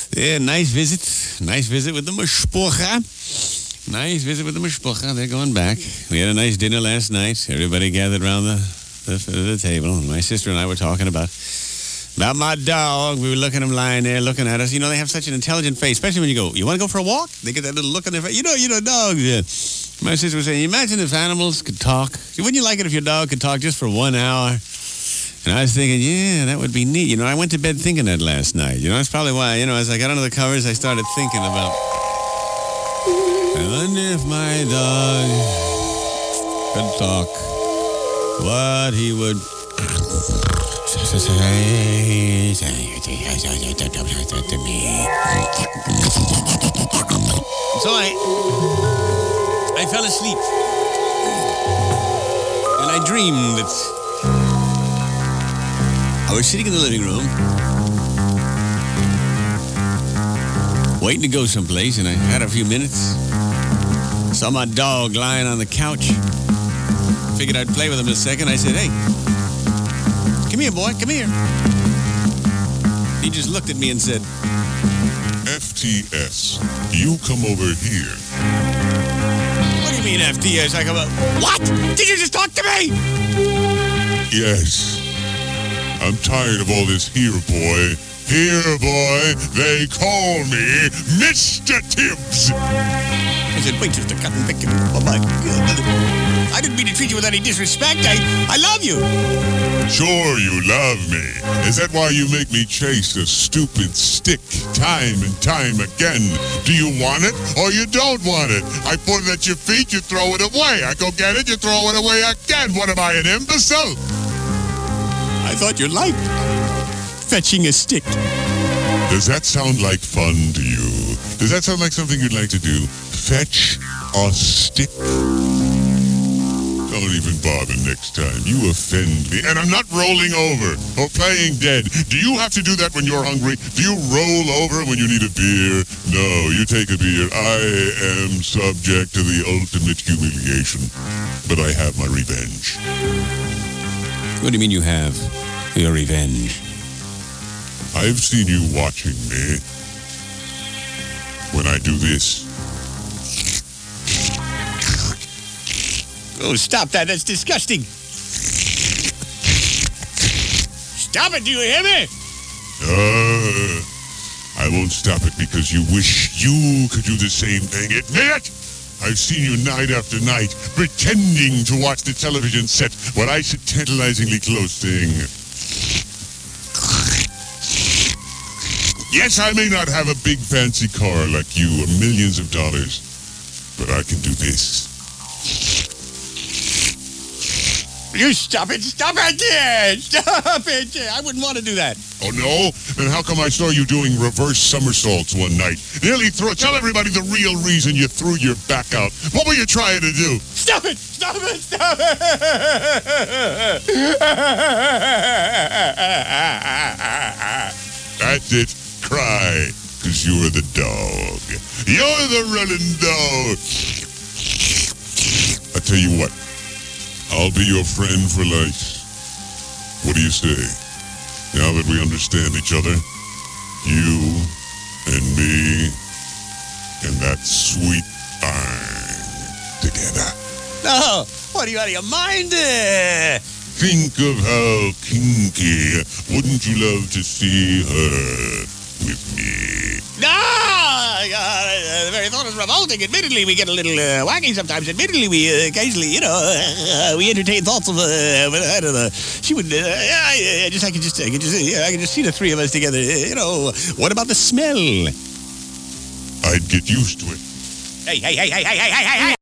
Yeah, nice visit. Nice visit with the mishpocha. Nice visit with the mishpocha. They're going back. We had a nice dinner last night. Everybody gathered around the table. And my sister and I were talking about my dog. We were looking at him lying there, looking at us. You know, they have such an intelligent face, especially when you want to go for a walk? They get that little look on their face. You know, dogs. My sister was saying, imagine if animals could talk. Wouldn't you like it if your dog could talk just for 1 hour? And I was thinking, yeah, that would be neat. You know, I went to bed thinking that last night. You know, that's probably why, as I got under the covers, I started thinking about, I wonder if my dog could talk, what he would say to me. So I fell asleep. And I dreamed that I was sitting in the living room, waiting to go someplace, and I had a few minutes. Saw my dog lying on the couch. Figured I'd play with him a second. I said, hey, come here, boy, come here. He just looked at me and said, FTS, you come over here. What do you mean, FTS? I come up, what? Did you just talk to me? Yes. I'm tired of all this here, boy. Here, boy, they call me Mr. Tibbs. I said, wait just a cut and pick. Oh, my God. I didn't mean to treat you with any disrespect. I love you. Sure you love me. Is that why you make me chase a stupid stick time and time again? Do you want it or you don't want it? I put it at your feet, you throw it away. I go get it, you throw it away again. What am I, an imbecile? I thought you liked fetching a stick. Does that sound like fun to you? Does that sound like something you'd like to do? Fetch a stick? Don't even bother next time. You offend me. And I'm not rolling over or playing dead. Do you have to do that when you're hungry? Do you roll over when you need a beer? No, you take a beer. I am subject to the ultimate humiliation. But I have my revenge. What do you mean you have your revenge? I've seen you watching me when I do this. Oh, stop that. That's disgusting. Stop it. Do you hear me? I won't stop it because you wish you could do the same thing. Admit it! I've seen you night after night pretending to watch the television set while I sit tantalizingly close thing. Yes, I may not have a big fancy car like you or millions of dollars, but I can do this. You stop it. Stop it. Stop it. I wouldn't want to do that. Oh, no? Then how come I saw you doing reverse somersaults one night? Nearly tell everybody the real reason you threw your back out. What were you trying to do? Stop it. Stop it. Stop it. That's it. Cry, because you're the dog. You're the running dog. I tell you what, I'll be your friend for life. What do you say? Now that we understand each other, you and me and that sweet thing together. No, what are you out of your mind? Think of how kinky wouldn't you love to see her with me? No! The very thought is revolting. Admittedly, we get a little wacky sometimes. Admittedly, we occasionally, we entertain thoughts of, I don't know. She would, I can just see the three of us together. What about the smell? I'd get used to it. Hey!